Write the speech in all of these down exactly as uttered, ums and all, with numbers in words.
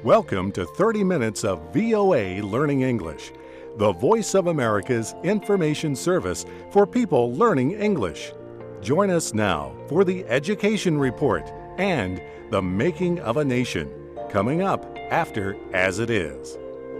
Welcome to thirty minutes of V O A Learning English, the voice of America's information service for people learning English. Join us now for the Education Report and the Making of a Nation, coming up after As It Is.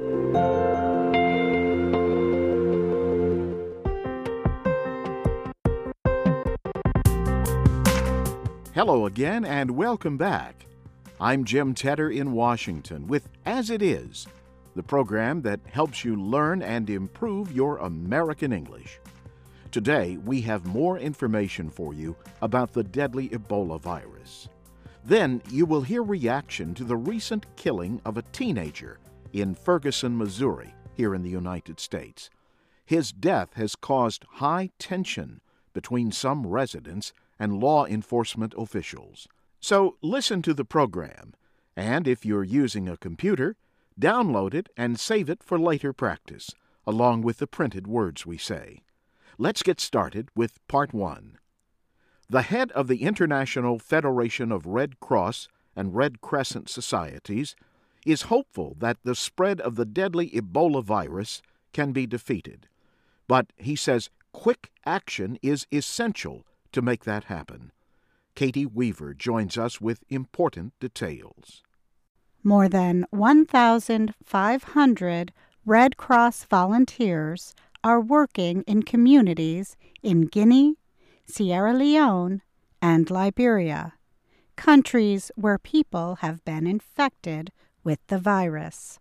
Hello again and welcome back. I'm Jim Tedder in Washington with As It Is, the program that helps you learn and improve your American English. Today, we have more information for you about the deadly Ebola virus. Then, you will hear reaction to the recent killing of a teenager in Ferguson, Missouri, here in the United States. His death has caused high tension between some residents and law enforcement officials. So listen to the program, and if you're using a computer, download it and save it for later practice, along with the printed words we say. Let's get started with Part one. The head of the International Federation of Red Cross and Red Crescent Societies is hopeful that the spread of the deadly Ebola virus can be defeated. But he says quick action is essential to make that happen. Katie Weaver joins us with important details. More than one thousand five hundred Red Cross volunteers are working in communities in Guinea, Sierra Leone, and Liberia, countries where people have been infected with the virus.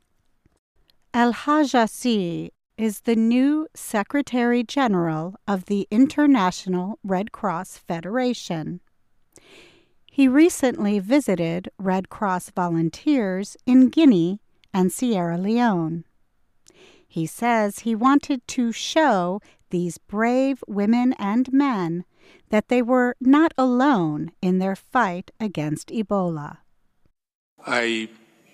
El-Hajasi is the new Secretary General of the International Red Cross Federation. He recently visited Red Cross volunteers in Guinea and Sierra Leone. He says he wanted to show these brave women and men that they were not alone in their fight against Ebola. I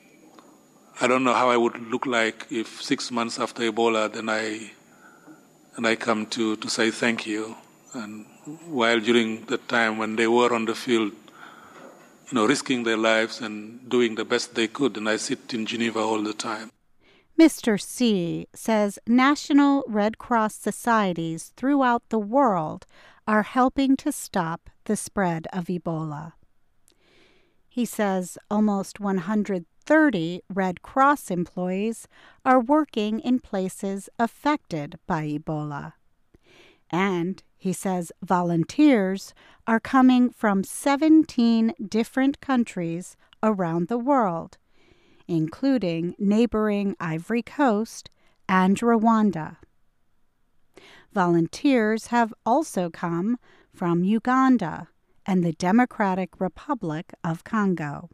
I don't know how I would look like if six months after Ebola, then I and I come to, to say thank you. And while during the time when they were on the field, you know, risking their lives and doing the best they could, and I sit in Geneva all the time. Mister C says national Red Cross societies throughout the world are helping to stop the spread of Ebola. He says almost one hundred thirty Red Cross employees are working in places affected by Ebola. And he says volunteers are coming from seventeen different countries around the world, including neighboring Ivory Coast and Rwanda. Volunteers have also come from Uganda and the Democratic Republic of Congo.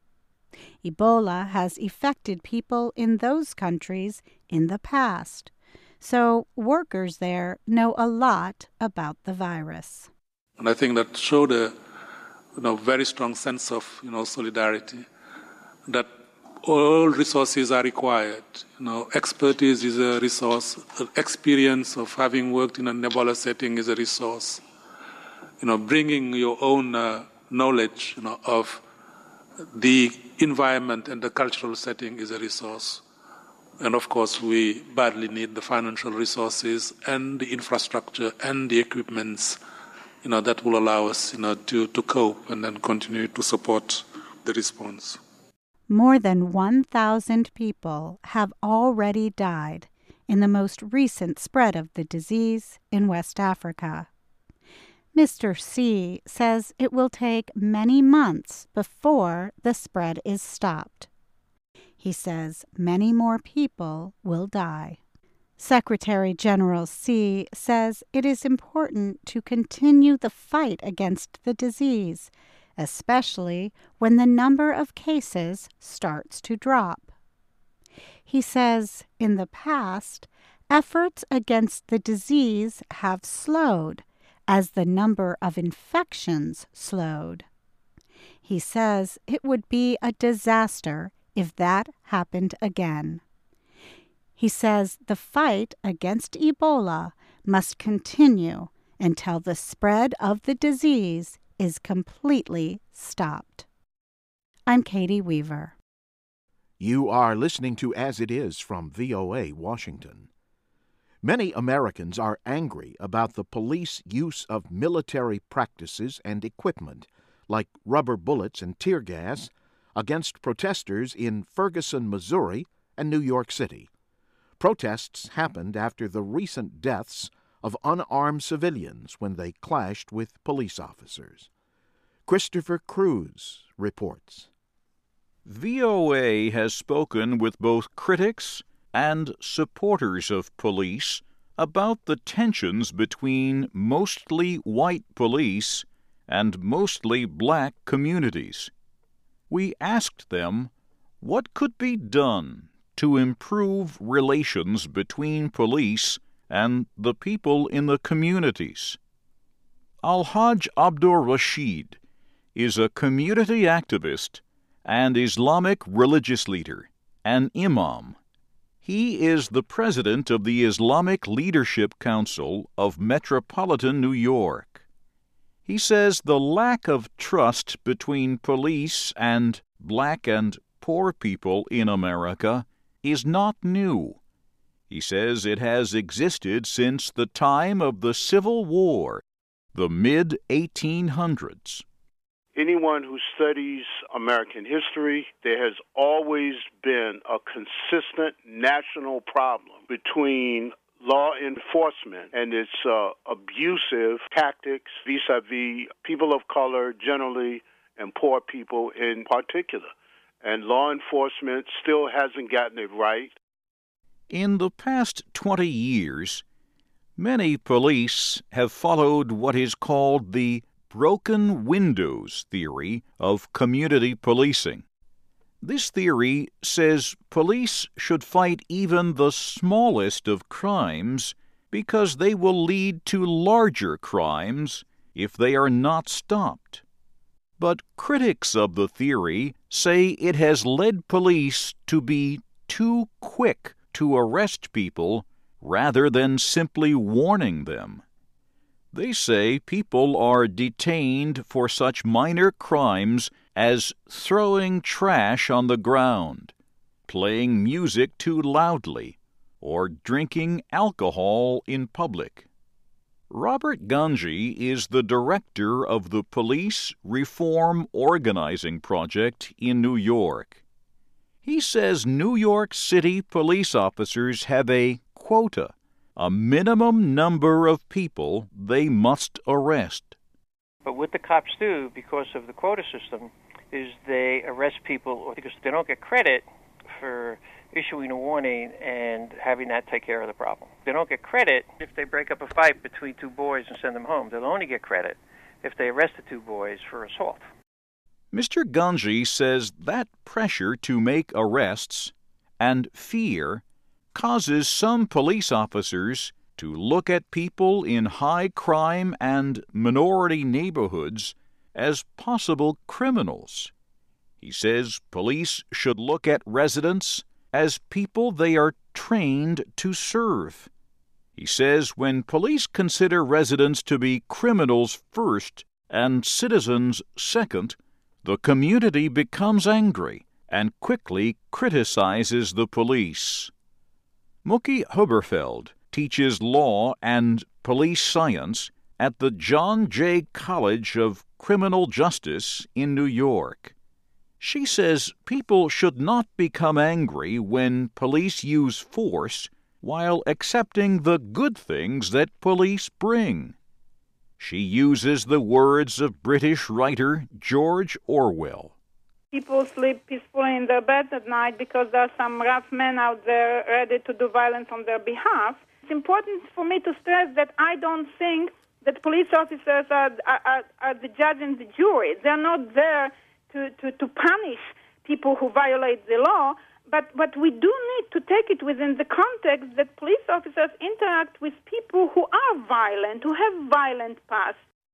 Ebola has affected people in those countries in the past, so workers there know a lot about the virus. And I think that showed a you know, very strong sense of you know, solidarity, that all resources are required. You know, expertise is a resource, experience of having worked in an Ebola setting is a resource. You know, bringing your own uh, knowledge you know, of the environment and the cultural setting is a resource. And of course, we badly need the financial resources and the infrastructure and the equipments, you know, that will allow us, you know, to, to cope and then continue to support the response. More than one thousand people have already died in the most recent spread of the disease in West Africa. Mister C says it will take many months before the spread is stopped. He says many more people will die. Secretary General C says it is important to continue the fight against the disease, especially when the number of cases starts to drop. He says in the past, efforts against the disease have slowed as the number of infections slowed. He says it would be a disaster if that happened again. He says the fight against Ebola must continue until the spread of the disease is completely stopped. I'm Katie Weaver. You are listening to As It Is from V O A Washington. Many Americans are angry about the police use of military practices and equipment, like rubber bullets and tear gas, against protesters in Ferguson, Missouri, and New York City. Protests happened after the recent deaths of unarmed civilians when they clashed with police officers. Christopher Cruz reports. V O A has spoken with both critics and supporters of police about the tensions between mostly white police and mostly black communities. We asked them what could be done to improve relations between police and the people in the communities. Al-Hajj Abdur Rashid is a community activist and Islamic religious leader, an imam. He is the president of the Islamic Leadership Council of Metropolitan New York. He says the lack of trust between police and black and poor people in America is not new. He says it has existed since the time of the Civil War, the mid eighteen hundreds. Anyone who studies American history, there has always been a consistent national problem between law enforcement and its uh, abusive tactics vis-a-vis people of color generally and poor people in particular. And law enforcement still hasn't gotten it right. In the past twenty years, many police have followed what is called the broken windows theory of community policing. This theory says police should fight even the smallest of crimes because they will lead to larger crimes if they are not stopped. But critics of the theory say it has led police to be too quick to arrest people rather than simply warning them. They say people are detained for such minor crimes as throwing trash on the ground, playing music too loudly, or drinking alcohol in public. Robert Ganji is the director of the Police Reform Organizing Project in New York. He says New York City police officers have a quota, a minimum number of people they must arrest. But what the cops do, because of the quota system, is they arrest people because they don't get credit for issuing a warning and having that take care of the problem. They don't get credit if they break up a fight between two boys and send them home. They'll only get credit if they arrest the two boys for assault. Mister Ganji says that pressure to make arrests and fear causes some police officers to look at people in high crime and minority neighborhoods as possible criminals. He says police should look at residents as people they are trained to serve. He says when police consider residents to be criminals first and citizens second, the community becomes angry and quickly criticizes the police. Mookie Huberfeld teaches law and police science at the John Jay College of Criminal Justice in New York. She says people should not become angry when police use force while accepting the good things that police bring. She uses the words of British writer George Orwell. People sleep peacefully in their bed at night because there are some rough men out there ready to do violence on their behalf. It's important for me to stress that I don't think that police officers are, are, are the judge and the jury. They're not there to, to, to punish people who violate the law, but, but we do need to take it within the context that police officers interact with people who are violent, who have violent pasts.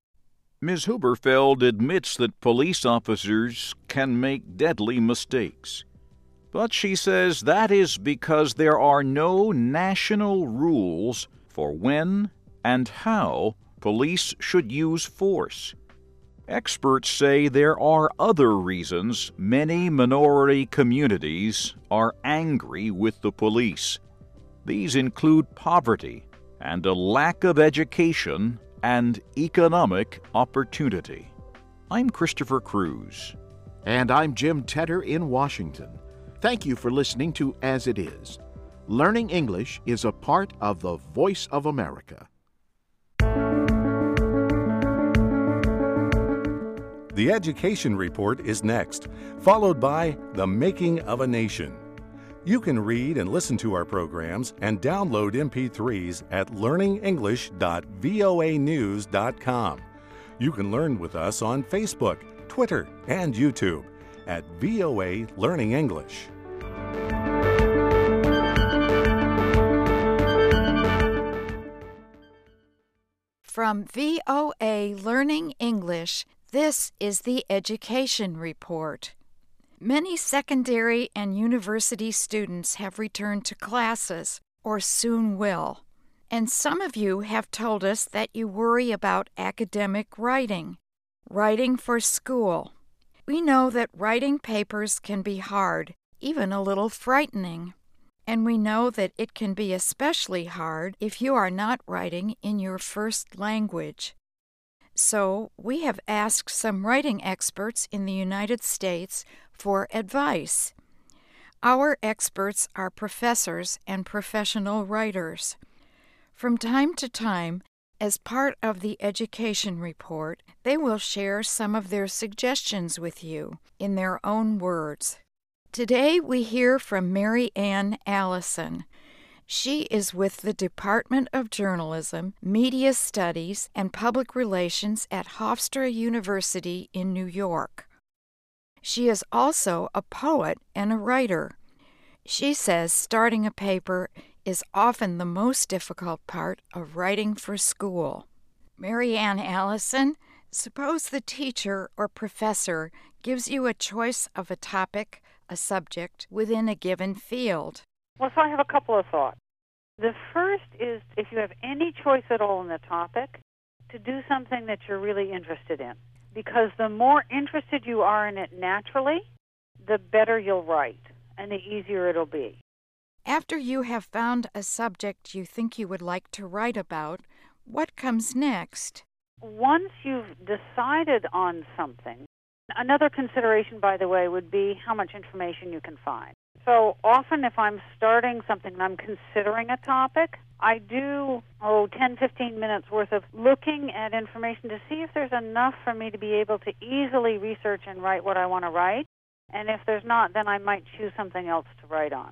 Miz Huberfeld admits that police officers can make deadly mistakes. But she says that is because there are no national rules for when and how police should use force. Experts say there are other reasons many minority communities are angry with the police. These include poverty and a lack of education and economic opportunity. I'm Christopher Cruz. And I'm Jim Tedder in Washington. Thank you for listening to As It Is. Learning English is a part of the Voice of America. The Education Report is next, followed by The Making of a Nation. You can read and listen to our programs and download M P threes at learning english dot voa news dot com. You can learn with us on Facebook, Twitter, and YouTube at V O A Learning English. From V O A Learning English, this is the Education Report. Many secondary and university students have returned to classes, or soon will. And some of you have told us that you worry about academic writing, writing for school. We know that writing papers can be hard, even a little frightening. And we know that it can be especially hard if you are not writing in your first language. So, we have asked some writing experts in the United States for advice. Our experts are professors and professional writers. From time to time, as part of the Education Report, they will share some of their suggestions with you in their own words. Today we hear from Mary Ann Allison. She is with the Department of Journalism, Media Studies, and Public Relations at Hofstra University in New York. She is also a poet and a writer. She says starting a paper is often the most difficult part of writing for school. Mary Ann Allison, suppose the teacher or professor gives you a choice of a topic, a subject, within a given field. Well, so I have a couple of thoughts. The first is, if you have any choice at all in the topic, to do something that you're really interested in. Because the more interested you are in it naturally, the better you'll write, and the easier it'll be. After you have found a subject you think you would like to write about, what comes next? Once you've decided on something, another consideration, by the way, would be how much information you can find. So often if I'm starting something and I'm considering a topic, I do, oh, ten, fifteen minutes worth of looking at information to see if there's enough for me to be able to easily research and write what I want to write. And if there's not, then I might choose something else to write on.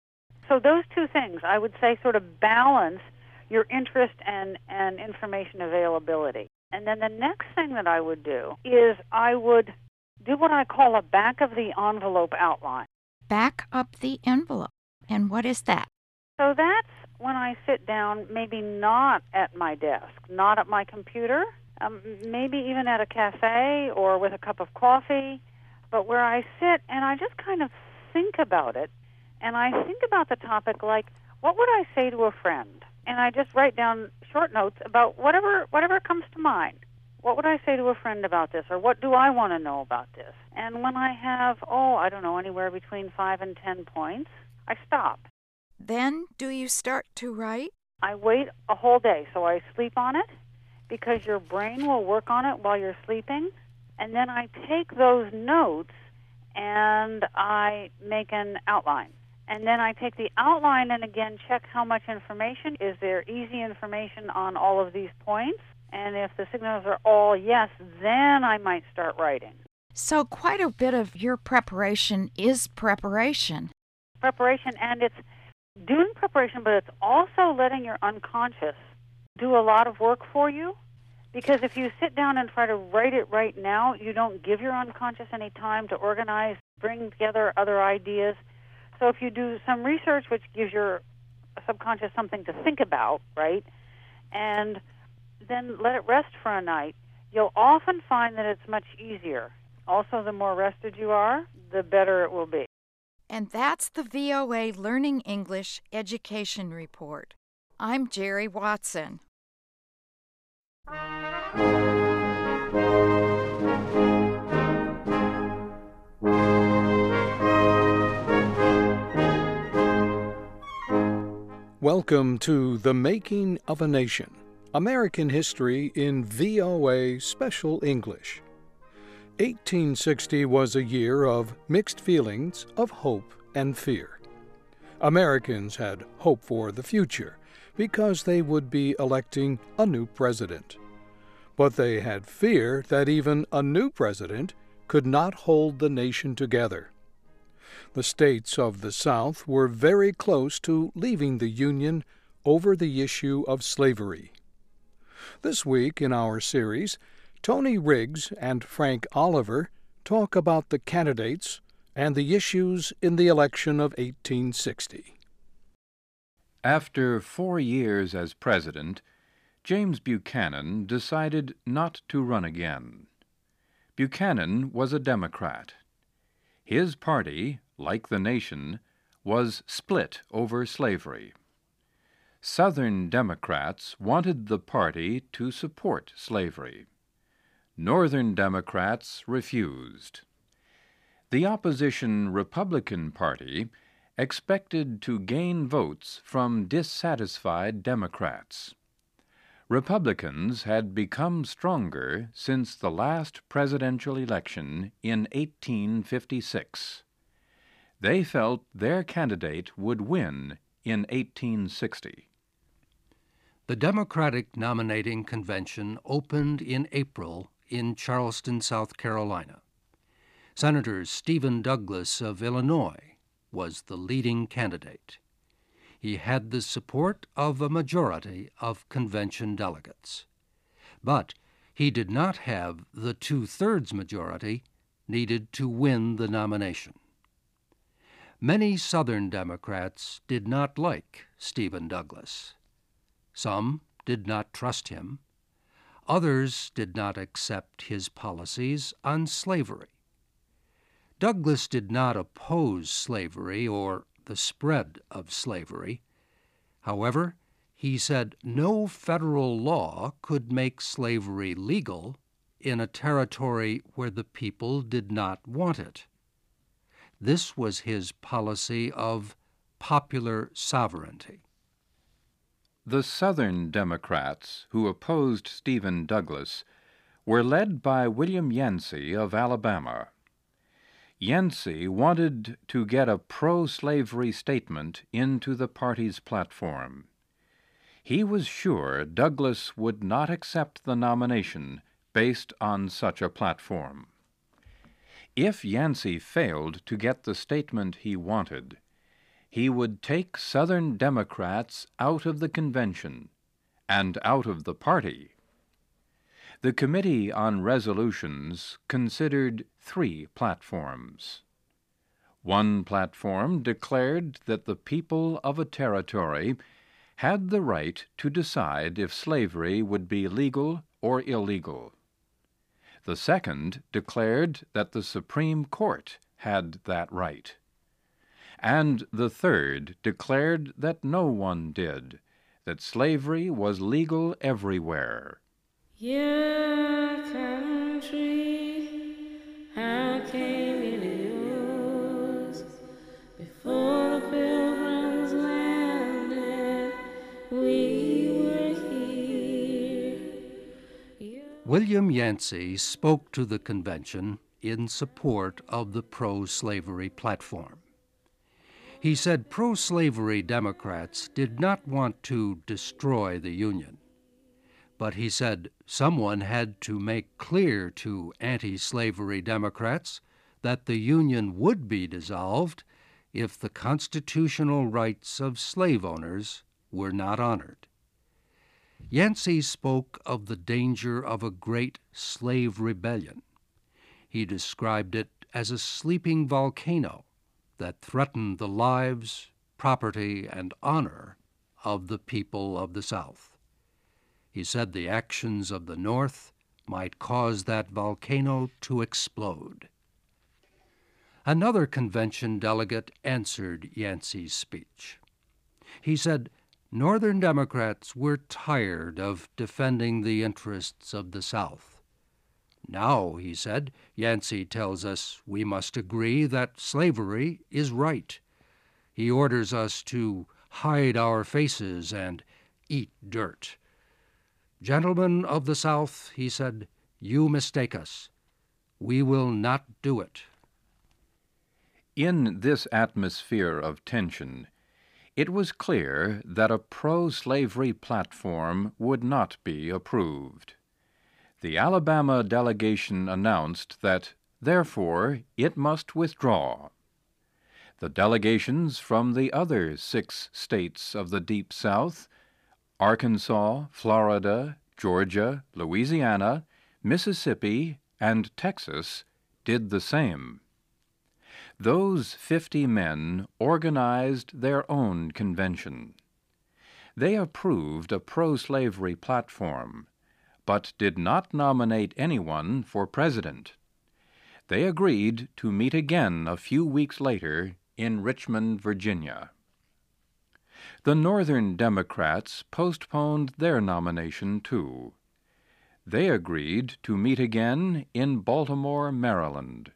So those two things, I would say, sort of balance your interest and, and information availability. And then the next thing that I would do is I would do what I call a back-of-the-envelope outline. Back up the envelope. And what is that? So that's when I sit down, maybe not at my desk, not at my computer, um, maybe even at a cafe or with a cup of coffee, but where I sit and I just kind of think about it. And I think about the topic like, what would I say to a friend? And I just write down short notes about whatever whatever comes to mind. What would I say to a friend about this? Or what do I want to know about this? And when I have, oh, I don't know, anywhere between five and ten points, I stop. Then do you start to write? I wait a whole day, so I sleep on it, because your brain will work on it while you're sleeping. And then I take those notes and I make an outline. And then I take the outline and again check how much information. Is there easy information on all of these points? And if the signals are all yes, then I might start writing. So quite a bit of your preparation is preparation. Preparation, and it's doing preparation, but it's also letting your unconscious do a lot of work for you. Because if you sit down and try to write it right now, you don't give your unconscious any time to organize, bring together other ideas. So if you do some research, which gives your subconscious something to think about, right, and then let it rest for a night, you'll often find that it's much easier. Also, the more rested you are, the better it will be. And that's the V O A Learning English Education Report. I'm Jerry Watson. Welcome to The Making of a Nation, American History in V O A Special English. eighteen sixty was a year of mixed feelings of hope and fear. Americans had hope for the future because they would be electing a new president. But they had fear that even a new president could not hold the nation together. The states of the South were very close to leaving the Union over the issue of slavery. This week in our series, Tony Riggs and Frank Oliver talk about the candidates and the issues in the election of eighteen sixty. After four years as president, James Buchanan decided not to run again. Buchanan was a Democrat. His party, like the nation, was split over slavery. Southern Democrats wanted the party to support slavery. Northern Democrats refused. The opposition Republican Party expected to gain votes from dissatisfied Democrats. Republicans had become stronger since the last presidential election in eighteen fifty-six. They felt their candidate would win in eighteen sixty. The Democratic Nominating Convention opened in April in Charleston, South Carolina. Senator Stephen Douglas of Illinois was the leading candidate. He had the support of a majority of convention delegates. But he did not have the two-thirds majority needed to win the nomination. Many Southern Democrats did not like Stephen Douglas. Some did not trust him. Others did not accept his policies on slavery. Douglas did not oppose slavery or the spread of slavery. However, he said no federal law could make slavery legal in a territory where the people did not want it. This was his policy of popular sovereignty. The Southern Democrats who opposed Stephen Douglas were led by William Yancey of Alabama. Yancey wanted to get a pro-slavery statement into the party's platform. He was sure Douglas would not accept the nomination based on such a platform. If Yancey failed to get the statement he wanted, he would take Southern Democrats out of the convention and out of the party. The Committee on Resolutions considered three platforms. One platform declared that the people of a territory had the right to decide if slavery would be legal or illegal. The second declared that the Supreme Court had that right. And the third declared that no one did, that slavery was legal everywhere. Your country, how came it yours? Before the pilgrims landed, we were here. William Yancey spoke to the convention in support of the pro-slavery platform. He said pro-slavery Democrats did not want to destroy the Union. But he said someone had to make clear to anti-slavery Democrats that the Union would be dissolved if the constitutional rights of slave owners were not honored. Yancey spoke of the danger of a great slave rebellion. He described it as a sleeping volcano that threatened the lives, property, and honor of the people of the South. He said the actions of the North might cause that volcano to explode. Another convention delegate answered Yancey's speech. He said Northern Democrats were tired of defending the interests of the South. Now, he said, Yancey tells us we must agree that slavery is right. He orders us to hide our faces and eat dirt. Gentlemen of the South, he said, you mistake us. We will not do it. In this atmosphere of tension, it was clear that a pro-slavery platform would not be approved. The Alabama delegation announced that, therefore, it must withdraw. The delegations from the other six states of the Deep South, Arkansas, Florida, Georgia, Louisiana, Mississippi, and Texas, did the same. Those fifty men organized their own convention. They approved a pro-slavery platform, but did not nominate anyone for president. They agreed to meet again a few weeks later in Richmond, Virginia. The Northern Democrats postponed their nomination too. They agreed to meet again in Baltimore, Maryland.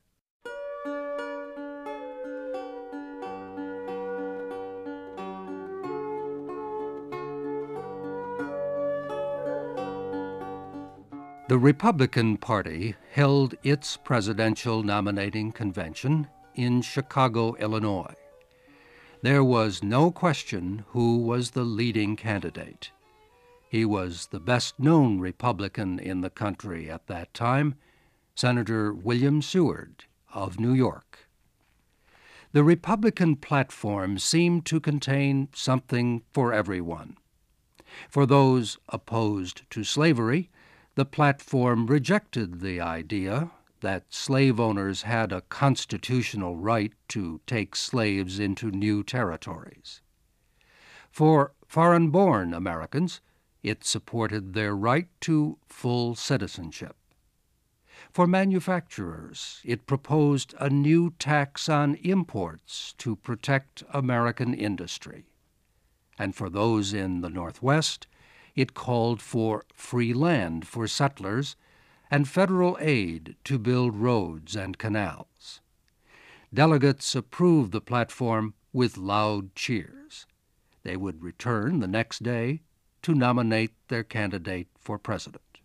The Republican Party held its presidential nominating convention in Chicago, Illinois. There was no question who was the leading candidate. He was the best-known Republican in the country at that time, Senator William Seward of New York. The Republican platform seemed to contain something for everyone. For those opposed to slavery, the platform rejected the idea that slave owners had a constitutional right to take slaves into new territories. For foreign-born Americans, it supported their right to full citizenship. For manufacturers, it proposed a new tax on imports to protect American industry. And for those in the Northwest, it called for free land for settlers and federal aid to build roads and canals. Delegates approved the platform with loud cheers. They would return the next day to nominate their candidate for president.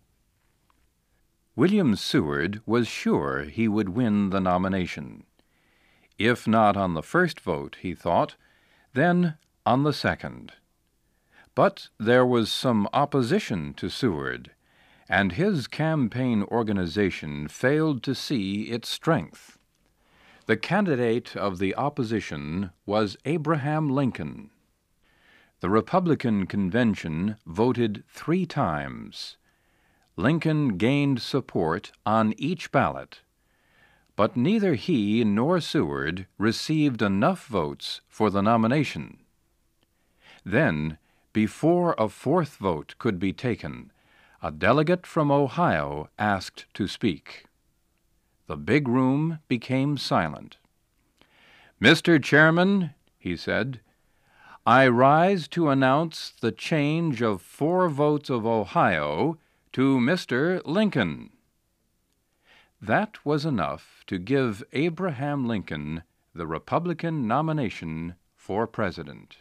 William Seward was sure he would win the nomination. If not on the first vote, he thought, then on the second. But there was some opposition to Seward, and his campaign organization failed to see its strength. The candidate of the opposition was Abraham Lincoln. The Republican convention voted three times. Lincoln gained support on each ballot, but neither he nor Seward received enough votes for the nomination. Then, before a fourth vote could be taken, a delegate from Ohio asked to speak. The big room became silent. "Mister Chairman," he said, "I rise to announce the change of four votes of Ohio to Mister Lincoln." That was enough to give Abraham Lincoln the Republican nomination for president.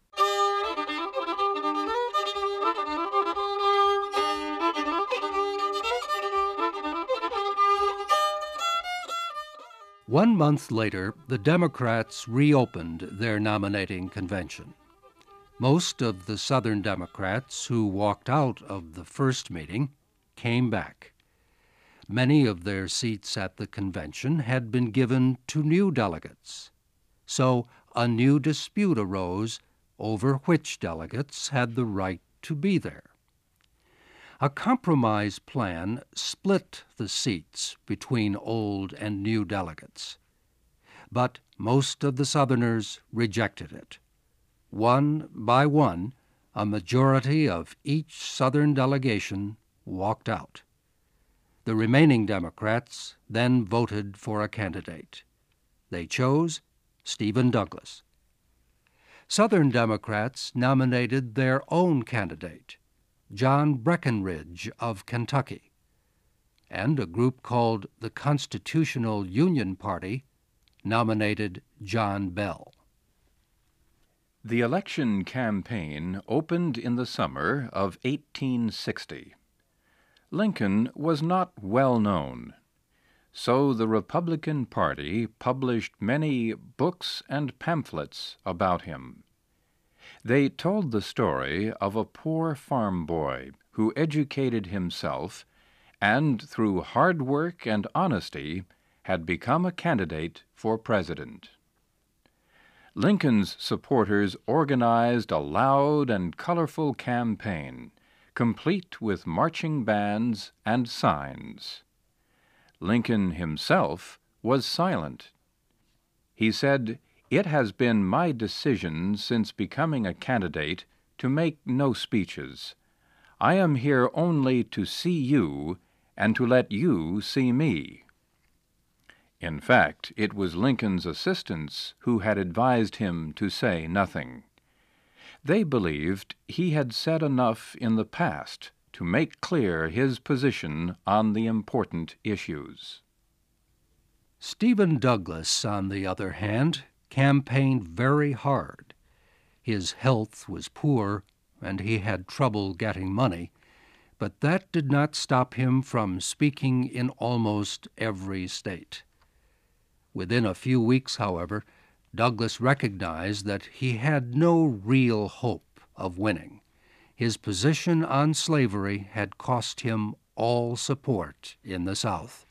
One month later, the Democrats reopened their nominating convention. Most of the Southern Democrats who walked out of the first meeting came back. Many of their seats at the convention had been given to new delegates. So a new dispute arose over which delegates had the right to be there. A compromise plan split the seats between old and new delegates, but most of the Southerners rejected it. One by one, a majority of each Southern delegation walked out. The remaining Democrats then voted for a candidate. They chose Stephen Douglas. Southern Democrats nominated their own candidate, John Breckinridge of Kentucky, and a group called the Constitutional Union Party nominated John Bell. The election campaign opened in the summer of eighteen sixty. Lincoln was not well known, so the Republican Party published many books and pamphlets about him. They told the story of a poor farm boy who educated himself and, through hard work and honesty, had become a candidate for president. Lincoln's supporters organized a loud and colorful campaign, complete with marching bands and signs. Lincoln himself was silent. He said, "It has been my decision since becoming a candidate to make no speeches. I am here only to see you and to let you see me." In fact, it was Lincoln's assistants who had advised him to say nothing. They believed he had said enough in the past to make clear his position on the important issues. Stephen Douglas, on the other hand, campaigned very hard. His health was poor, and he had trouble getting money, but that did not stop him from speaking in almost every state. Within a few weeks, however, Douglas recognized that he had no real hope of winning. His position on slavery had cost him all support in the South.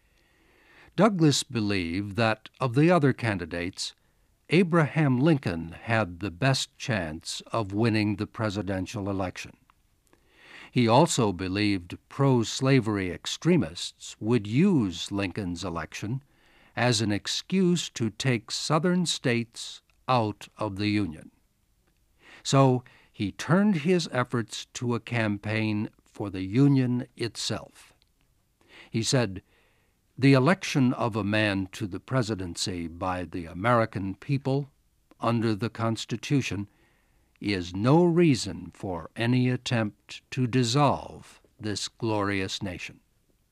Douglas believed that, of the other candidates, Abraham Lincoln had the best chance of winning the presidential election. He also believed pro-slavery extremists would use Lincoln's election as an excuse to take Southern states out of the Union. So he turned his efforts to a campaign for the Union itself. He said, "The election of a man to the presidency by the American people under the Constitution is no reason for any attempt to dissolve this glorious nation."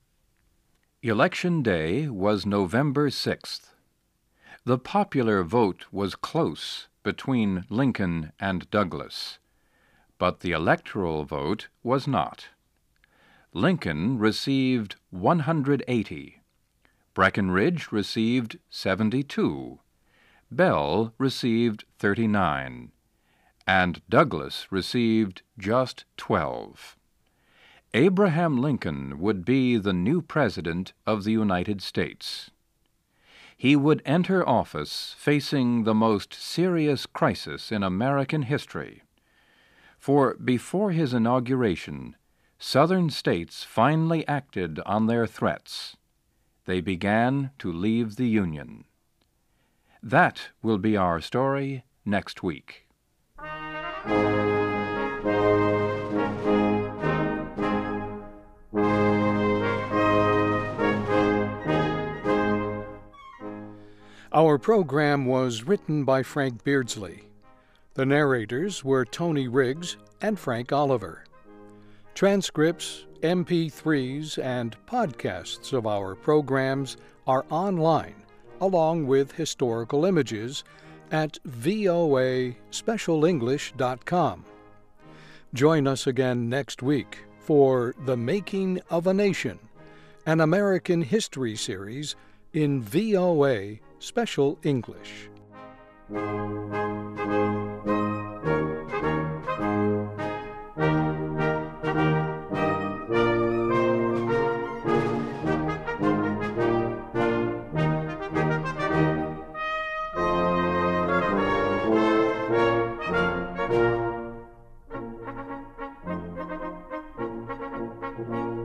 Election Day was November sixth. The popular vote was close between Lincoln and Douglas, but the electoral vote was not. Lincoln received one hundred eighty, Breckinridge received seventy-two, Bell received thirty-nine, and Douglas received just twelve. Abraham Lincoln would be the new President of the United States. He would enter office facing the most serious crisis in American history. For before his inauguration, Southern states finally acted on their threats. They began to leave the Union. That will be our story next week. Our program was written by Frank Beardsley. The narrators were Tony Riggs and Frank Oliver. Transcripts, M P threes, and podcasts of our programs are online, along with historical images, at V O A special english dot com. Join us again next week for The Making of a Nation, an American history series in V O A Special English. Thank you.